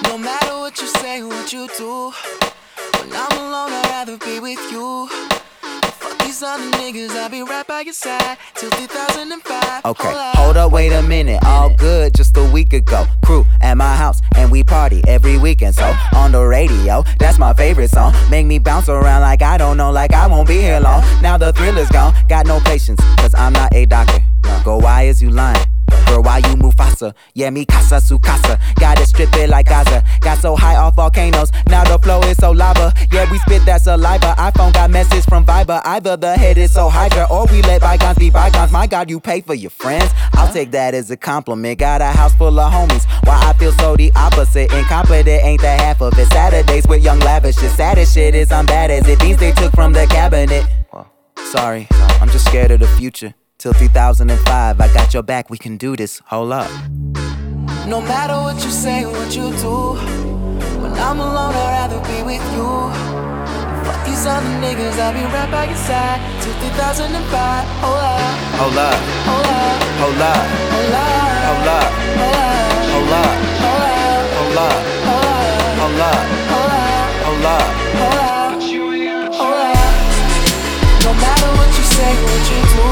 No matter what you say, what you do, when I'm alone, I'd rather be with you. Fuck these other niggas, I'll be right by your side till 2005. Okay, hold up, wait a minute. All good just a week ago. Crew at my house and we party every weekend. So on the radio, that's my favorite song. Make me bounce around like I don't know, like I won't be here long. Now the thrill is gone, got no patience, cause I'm not a doctor. Go, why is you lying? Girl, why you Mufasa? Yeah, me casa su casa. Gotta strip it like Gaza. Got so high off volcanoes, now the flow is so lava. Yeah, we spit that saliva. iPhone got message from Viber. Either the head is so Hydra, or we let bygones be bygones. My God, you pay for your friends. I'll take that as a compliment. Got a house full of homies. Why I feel so the opposite. Incompetent ain't the half of it. Saturdays with young lavish. The saddest shit is I'm bad as it. Things they took from the cabinet. Sorry, I'm just scared of the future. Till 2005, I got your back, we can do this, hold up. No matter what you say, what you do, when I'm alone, I'd rather be with you. Fuck these other niggas, I'll be right by your side till 2005. Hold up, hold up, hold up, hold up, hold up, hold up, hold up, hold up, hold up, hold up, hold up, hold up, hold up, hold up. No matter what you say, what you do,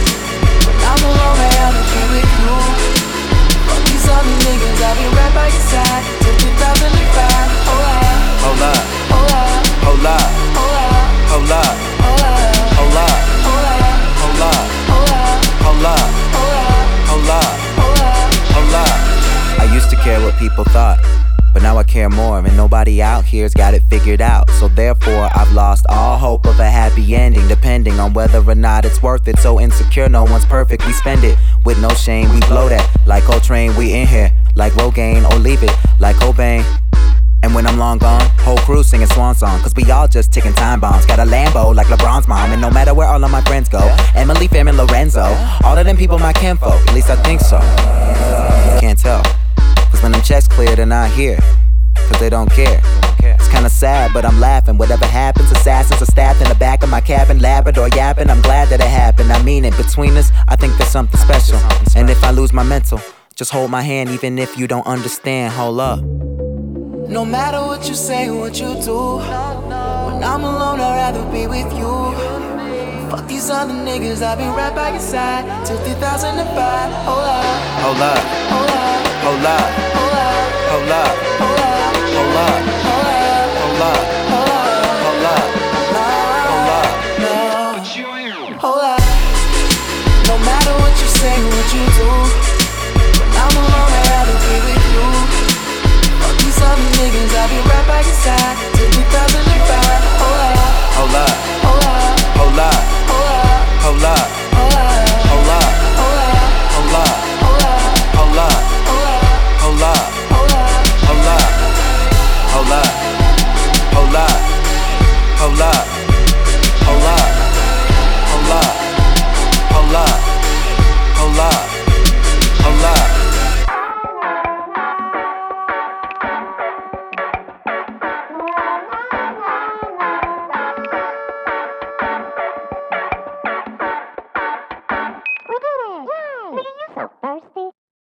I'm alone, I'd rather be with you. Fuck these other niggas, I'll be right by your side till 2005. Hold up, hold up, hold up, hold up, hold up, hold up, hold up, hold up, hold up, hold up, hold up, hold up, hold up, hold up. I used to care what people thought, but now I care more, and nobody out here's got it figured out. So therefore, I've lost all hope of a happy ending, depending on whether or not it's worth it. So insecure, no one's perfect, we spend it with no shame. We blow that like Coltrane, we in here like Rogaine, or leave it like Cobain. And when I'm long gone, whole crew singing swan song, cause we all just ticking time bombs. Got a Lambo like LeBron's mom, and no matter where all of my friends go, Emily, Fam, and Lorenzo, all of them people my kinfolk, at least I think so. Can't tell, cause when them checks clear, they're not here, cause they don't care. It's kinda sad, but I'm laughing. Whatever happens, assassins are stabbed in the back of my cabin, Labrador yapping. I'm glad that it happened, I mean it. Between us, I think there's something special. And if I lose my mental, just hold my hand even if you don't understand, hold up. No matter what you say, what you do, when I'm alone, I'd rather be with you. Fuck these other niggas, I'll be right by your side till 2005. Hold up, hold up, hold up, hold up, hold up, hold up, hold up, hold up, hold up, hold up, hold up, hold up. No matter what you say, what you do, when I'm alone, I'd rather be with you. Fuck these other niggas, I'll be right by your side